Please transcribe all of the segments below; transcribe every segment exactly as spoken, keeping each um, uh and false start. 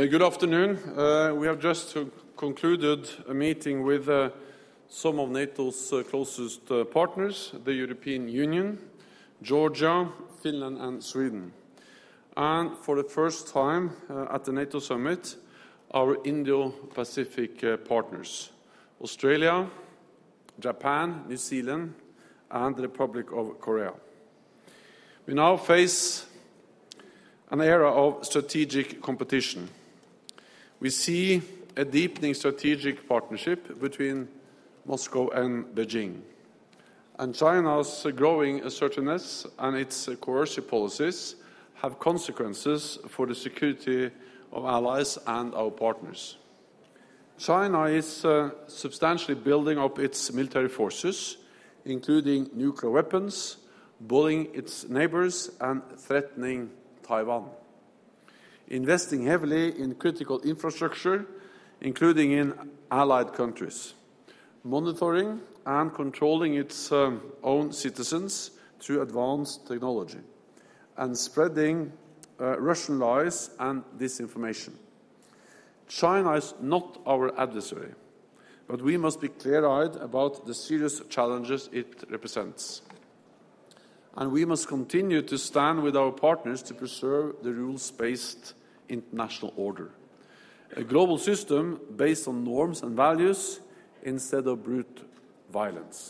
Good afternoon. Uh, we have just uh, concluded a meeting with uh, some of NATO's uh, closest uh, partners, the European Union, Georgia, Finland and Sweden. And for the first time uh, at the NATO summit, our Indo-Pacific uh, partners, Australia, Japan, New Zealand and the Republic of Korea. We now face an era of strategic competition. We see a deepening strategic partnership between Moscow and Beijing. And China's growing assertiveness and its coercive policies have consequences for the security of allies and our partners. China is uh, substantially building up its military forces, including nuclear weapons, bullying its neighbors and threatening Taiwan. Investing heavily in critical infrastructure, including in allied countries, monitoring and controlling its um, own citizens through advanced technology, and spreading uh, Russian lies and disinformation. China is not our adversary, but we must be clear-eyed about the serious challenges it represents. And we must continue to stand with our partners to preserve the rules-based international order, a global system based on norms and values instead of brute violence.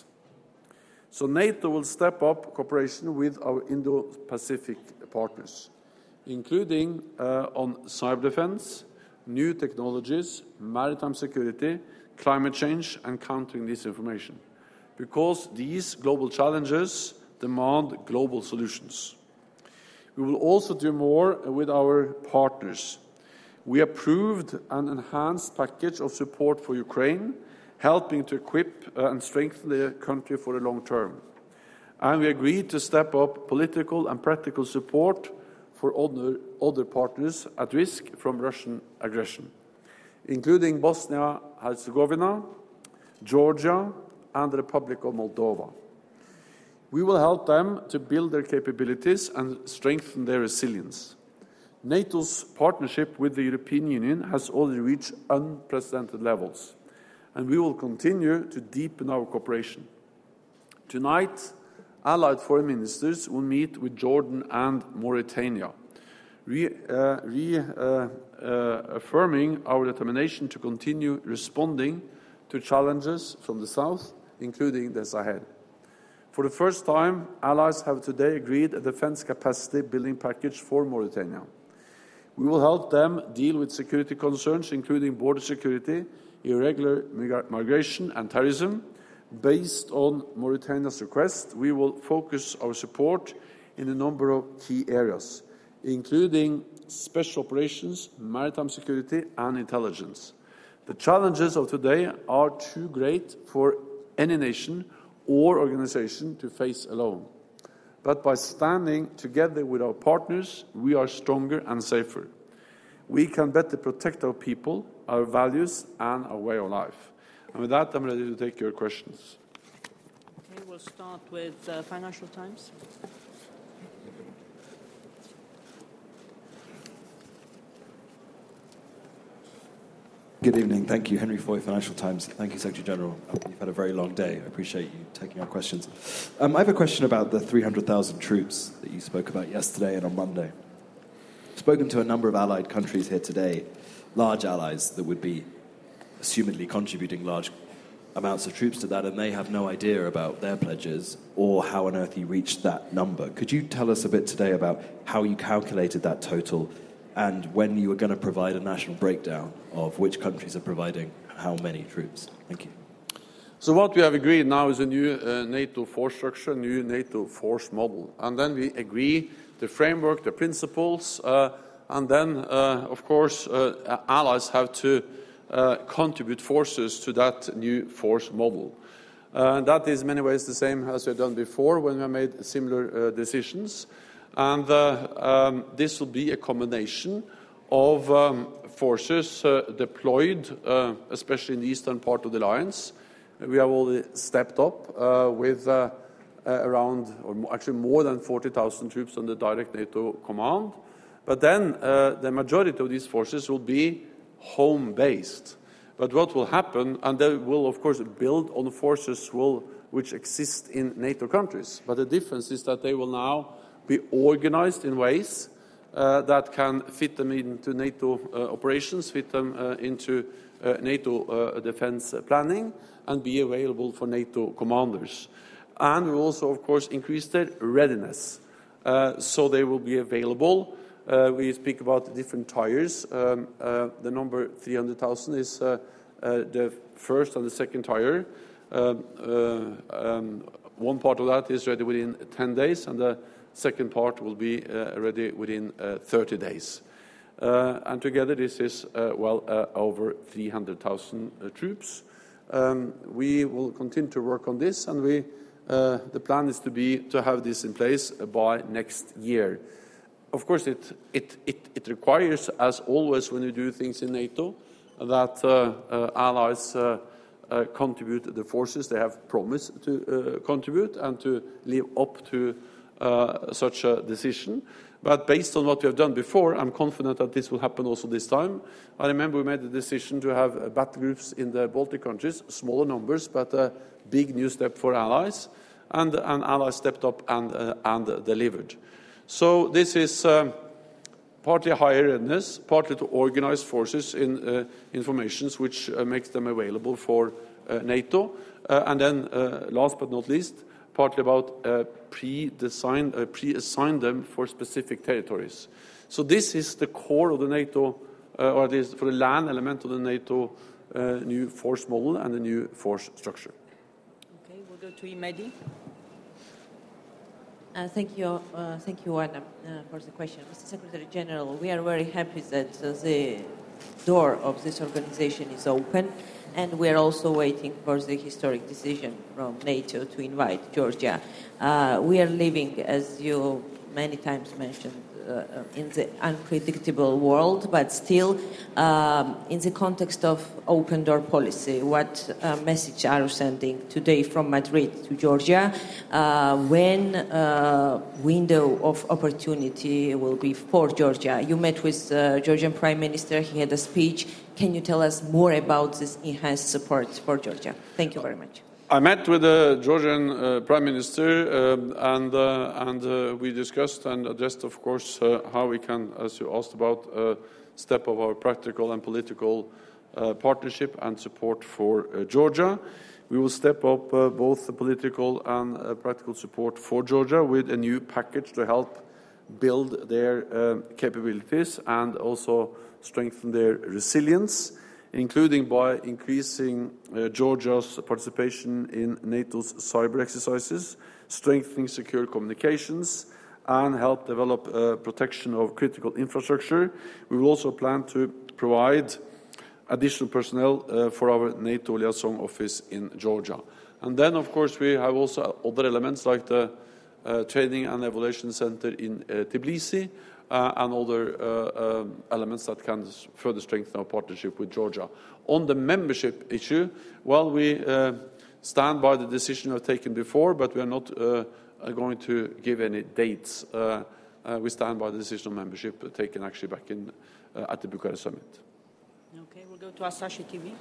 So NATO will step up cooperation with our Indo-Pacific partners, including uh, on cyber defense, new technologies, maritime security, climate change and countering disinformation, because these global challenges demand global solutions. We will also do more with our partners. We approved an enhanced package of support for Ukraine, helping to equip and strengthen the country for the long term. And we agreed to step up political and practical support for other, other partners at risk from Russian aggression, including Bosnia-Herzegovina, Georgia, and the Republic of Moldova. We will help them to build their capabilities and strengthen their resilience. NATO's partnership with the European Union has already reached unprecedented levels, and we will continue to deepen our cooperation. Tonight, Allied foreign ministers will meet with Jordan and Mauritania, re, uh, re, uh, uh, affirming our determination to continue responding to challenges from the south, including the Sahel. For the first time, allies have today agreed a defense capacity building package for Mauritania. We will help them deal with security concerns, including border security, irregular migration and terrorism. Based on Mauritania's request, we will focus our support in a number of key areas, including special operations, maritime security and intelligence. The challenges of today are too great for any nation or organization to face alone. But by standing together with our partners, we are stronger and safer. We can better protect our people, our values, and our way of life. And with that, I'm ready to take your questions. Okay, we'll start with uh, Financial Times. Good evening. Thank you. Henry Foy, Financial Times. Thank you, Secretary General. You've had a very long day. I appreciate you taking our questions. Um, I have a question about the three hundred thousand troops that you spoke about yesterday and on Monday. I've spoken to a number of allied countries here today, large allies that would be assumedly contributing large amounts of troops to that, and they have no idea about their pledges or how on earth you reached that number. Could you tell us a bit today about how you calculated that total and when you were going to provide a national breakdown of which countries are providing how many troops? Thank you. So what we have agreed now is a new uh, NATO force structure, a new NATO force model. And then we agree the framework, the principles, uh, and then, uh, of course, uh, allies have to uh, contribute forces to that new force model. Uh, that is in many ways the same as we've done before when we made similar uh, decisions. And uh, um, this will be a combination of um, forces uh, deployed, uh, especially in the eastern part of the alliance. We have already stepped up uh, with uh, uh, around, or actually more than forty thousand troops under direct NATO command. But then uh, the majority of these forces will be home-based. But what will happen, and they will, of course, build on forces will, which exist in NATO countries. But the difference is that they will now be organized in ways uh, that can fit them into NATO uh, operations, fit them uh, into uh, NATO uh, defense planning, and be available for NATO commanders. And we will also, of course, increase their readiness. Uh, so they will be available. Uh, we speak about different tires. Um, uh, the number three hundred thousand is uh, uh, the first and the second tire. Um, uh, um, one part of that is ready within ten days, and the second part will be uh, ready within uh, thirty days. Uh, and together this is, uh, well, uh, over three hundred thousand uh, troops. Um, we will continue to work on this, and we, uh, the plan is to be to have this in place by next year. Of course, it, it, it, it requires, as always when you do things in NATO, that uh, uh, allies uh, uh, contribute the forces they have promised to uh, contribute and to live up to uh, such a decision. But based on what we have done before, I'm confident that this will happen also this time. I remember we made the decision to have uh, battle groups in the Baltic countries, smaller numbers, but a big new step for allies, and, and allies stepped up and, uh, and uh, delivered. So this is um, partly higher readiness, partly to organize forces in uh, informations which uh, makes them available for uh, NATO, uh, and then uh, last but not least, partly about uh, pre-design, uh, pre-assign them for specific territories. So this is the core of the NATO, uh, or at least for the land element of the NATO uh, new force model and the new force structure. Okay, we'll go to Imedi. Uh, thank you, uh, thank you, Adam, uh, for the question. Mister Secretary General, we are very happy that uh, the door of this organization is open, and we are also waiting for the historic decision from NATO to invite Georgia. Uh, we are living, as you many times mentioned, uh, in the unpredictable world, but still um, in the context of open door policy. What uh, message are you sending today from Madrid to Georgia? Uh, when uh, window of opportunity will be for Georgia? You met with uh, Georgian Prime Minister. He had a speech. Can you tell us more about this enhanced support for Georgia? Thank you very much. I met with the Georgian uh, Prime Minister um, and, uh, and uh, we discussed and addressed, of course, uh, how we can, as you asked about, uh, step up our practical and political uh, partnership and support for uh, Georgia. We will step up uh, both the political and uh, practical support for Georgia with a new package to help build their uh, capabilities and also strengthen their resilience, including by increasing uh, Georgia's participation in NATO's cyber exercises, strengthening secure communications, and help develop uh, protection of critical infrastructure. We will also plan to provide additional personnel uh, for our NATO liaison office in Georgia. And then, of course, we have also other elements like the uh, Training and Evaluation Center in uh, Tbilisi, Uh, and other uh, um, elements that can further strengthen our partnership with Georgia. On the membership issue, well, we uh, stand by the decision we have taken before, but we are not uh, going to give any dates. Uh, uh, we stand by the decision on membership taken actually back in uh, at the Bucharest summit. Okay, we'll go to Asahi T V.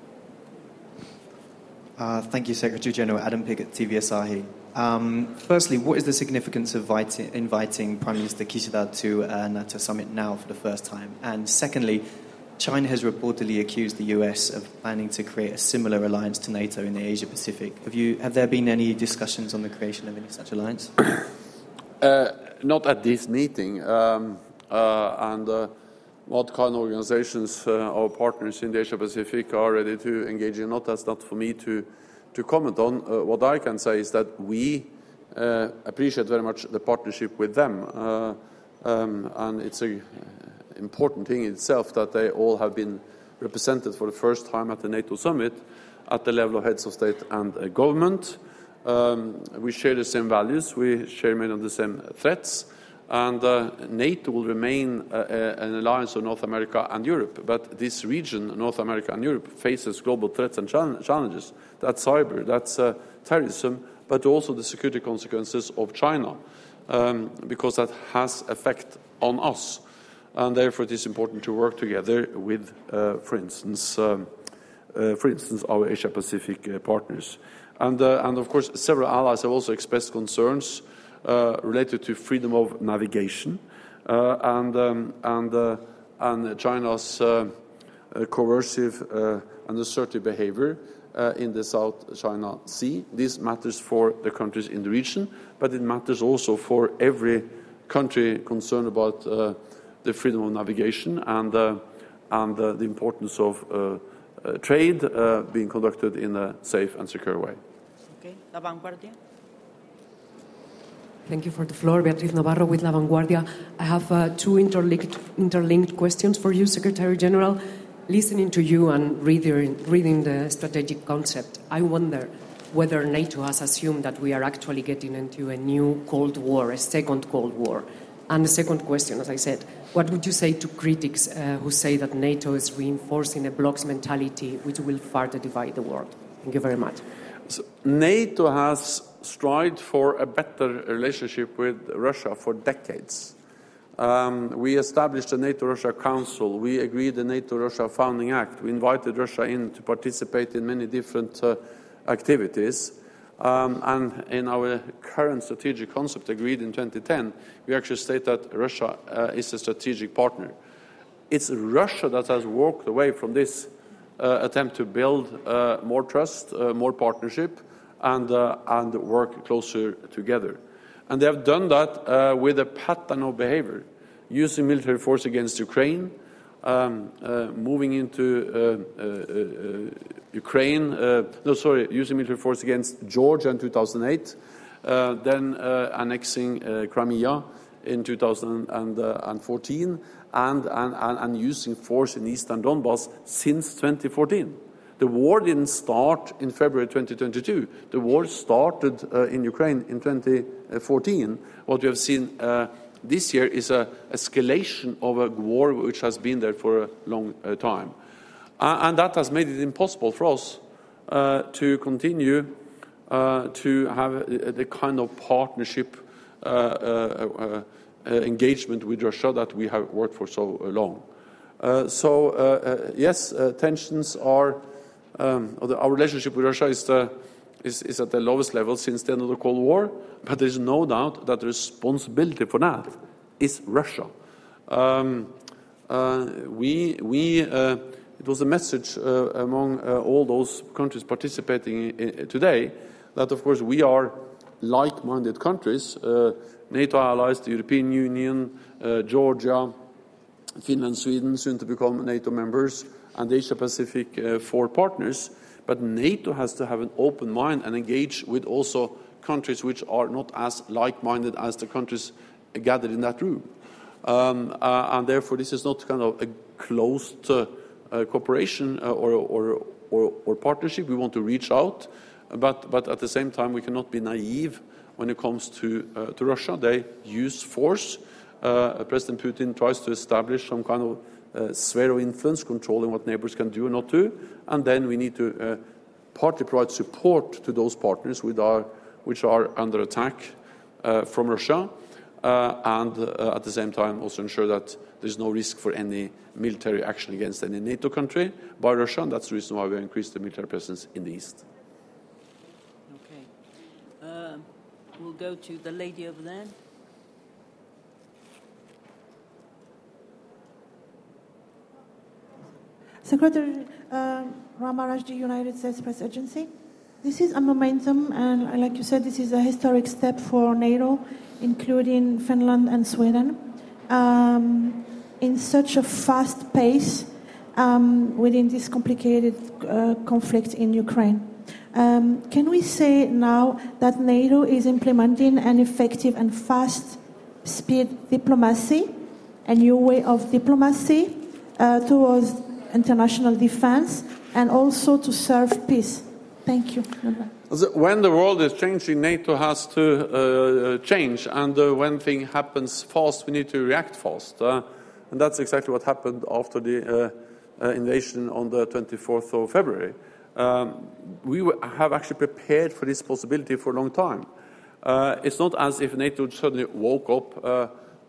Uh, thank you, Secretary General. Adam Piggott, T V Asahi. Um, firstly, what is the significance of inviting, inviting Prime Minister Kishida to a NATO summit now for the first time? And secondly, China has reportedly accused the U S of planning to create a similar alliance to NATO in the Asia-Pacific. Have you, have there been any discussions on the creation of any such alliance? Uh, not at this meeting. Um, uh, and uh, what kind of organizations uh, our partners in the Asia-Pacific are ready to engage in, not, that's not for me to To comment on. Uh, what I can say is that we uh, appreciate very much the partnership with them, uh, um, and it's an important thing in itself that they all have been represented for the first time at the NATO summit at the level of heads of state and uh, government. Um, we share the same values, we share many of the same threats, and uh, NATO will remain uh, uh, an alliance of North America and Europe. But this region, North America and Europe, faces global threats and challenges. That's cyber, that's uh, terrorism, but also the security consequences of China, um, because that has effect on us. and therefore it is important to work together with, uh, for instance, um, uh, for instance, our Asia-Pacific uh, partners. And, uh, and of course, several allies have also expressed concerns uh, related to freedom of navigation uh, and um, and uh, and China's uh, uh, coercive uh, and assertive behavior uh, in the South China Sea. This matters for the countries in the region, but it matters also for every country concerned about uh, the freedom of navigation and uh, and uh, the importance of uh, uh, trade uh, being conducted in a safe and secure way. Okay, La Vanguardia. Thank you for the floor. Beatriz Navarro with La Vanguardia. I have uh, two interlinked, interlinked questions for you, Secretary General. Listening to you and reading, reading the strategic concept, I wonder whether NATO has assumed that we are actually getting into a new Cold War, a second Cold War. And the second question, as I said, what would you say to critics uh, who say that NATO is reinforcing a bloc's mentality which will further divide the world? Thank you very much. So NATO has strived for a better relationship with Russia for decades. Um, we established the NATO-Russia Council. We agreed the NATO-Russia Founding Act. We invited Russia in to participate in many different uh, activities. Um, and in our current strategic concept agreed in twenty ten, we actually state that Russia uh, is a strategic partner. It's Russia that has walked away from this uh, attempt to build uh, more trust, uh, more partnership, and, uh, and work closer together. And they have done that uh, with a pattern of behavior, using military force against Ukraine, um, uh, moving into uh, uh, uh, Ukraine, uh, no, sorry, using military force against Georgia in two thousand eight, uh, then uh, annexing uh, Crimea in two thousand fourteen, and, and, and, and using force in eastern Donbass since twenty fourteen. The war didn't start in February twenty twenty-two. The war started uh, in Ukraine in twenty fourteen. What we have seen uh, this year is an escalation of a war which has been there for a long uh, time. Uh, and that has made it impossible for us uh, to continue uh, to have the kind of partnership uh, uh, uh, engagement with Russia that we have worked for so long. Uh, so, uh, uh, yes, uh, tensions are... Um, our relationship with Russia is, the, is, is at the lowest level since the end of the Cold War, but there is no doubt that the responsibility for that is Russia. Um, uh, we, we, uh, it was a message uh, among uh, all those countries participating in, in, today that, of course, we are like-minded countries, uh, NATO allies, the European Union, uh, Georgia, Finland, Sweden, soon to become NATO members, and the Asia-Pacific uh, four partners, but NATO has to have an open mind and engage with also countries which are not as like-minded as the countries gathered in that room. Um, uh, and therefore this is not kind of a closed uh, uh, cooperation uh, or, or, or, or partnership. We want to reach out, but, but at the same time we cannot be naive when it comes to, uh, to Russia. They use force. Uh, President Putin tries to establish some kind of Uh, sphere of influence, controlling what neighbors can do or not do, and then we need to uh, partly provide support to those partners with our, which are under attack uh, from Russia, uh, and uh, at the same time also ensure that there is no risk for any military action against any NATO country by Russia, and that's the reason why we increased the military presence in the east. Okay. Uh, we'll go to the lady over there. Secretary uh, Ramaraj, the United States Press Agency. This is a momentum, and like you said, this is a historic step for NATO, including Finland and Sweden, um, in such a fast pace um, within this complicated uh, conflict in Ukraine. Um, can we say now that NATO is implementing an effective and fast speed diplomacy, a new way of diplomacy uh, towards international defense, and also to serve peace? Thank you. When the world is changing, NATO has to uh, change, and uh, when things happen fast, we need to react fast. Uh, and that's exactly what happened after the uh, uh, invasion on the twenty-fourth of February. Um, we have actually prepared for this possibility for a long time. Uh, it's not as if NATO suddenly woke up uh,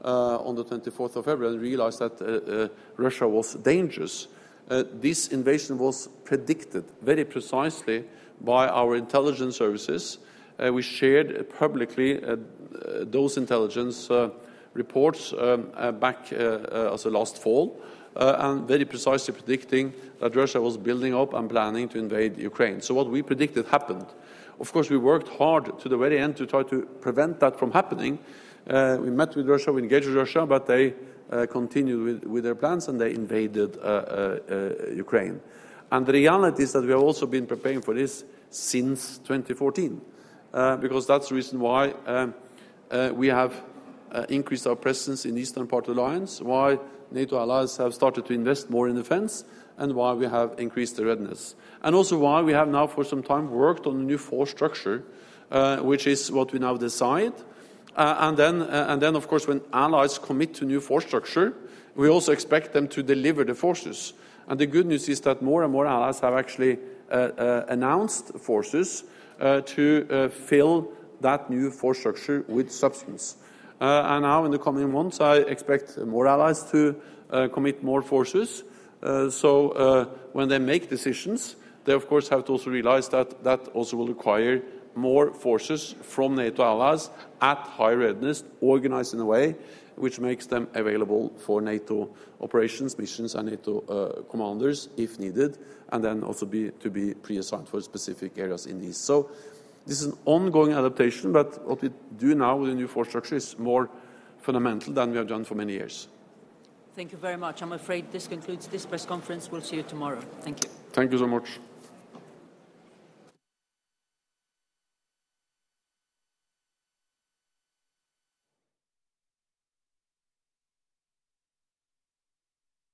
uh, on the twenty-fourth of February and realized that uh, uh, Russia was dangerous. Uh, this invasion was predicted very precisely by our intelligence services. Uh, we shared publicly uh, those intelligence uh, reports um, uh, back uh, uh, as a last fall, uh, and very precisely predicting that Russia was building up and planning to invade Ukraine. So what we predicted happened. Of course, we worked hard to the very end to try to prevent that from happening. Uh, we met with Russia, we engaged with Russia, but they uh, continued with, with their plans and they invaded uh, uh, uh, Ukraine. And the reality is that we have also been preparing for this since twenty fourteen, uh, because that's the reason why um, uh, we have uh, increased our presence in the eastern part of the alliance, why NATO allies have started to invest more in defense, and why we have increased the readiness. And also why we have now for some time worked on a new force structure, uh, which is what we now decide. Uh, and then, uh, and then, of course, when allies commit to new force structure, we also expect them to deliver the forces. And the good news is that more and more allies have actually uh, uh, announced forces uh, to uh, fill that new force structure with substance. Uh, and now, in the coming months, I expect more allies to uh, commit more forces. Uh, so uh, when they make decisions, they, of course, have to also realize that that also will require more forces from NATO allies at high readiness, organized in a way which makes them available for NATO operations, missions, and NATO uh, commanders if needed, and then also be, to be pre-assigned for specific areas in these. So this is an ongoing adaptation, but what we do now with the new force structure is more fundamental than we have done for many years. Thank you very much. I'm afraid this concludes this press conference. We'll see you tomorrow. Thank you. Thank you so much.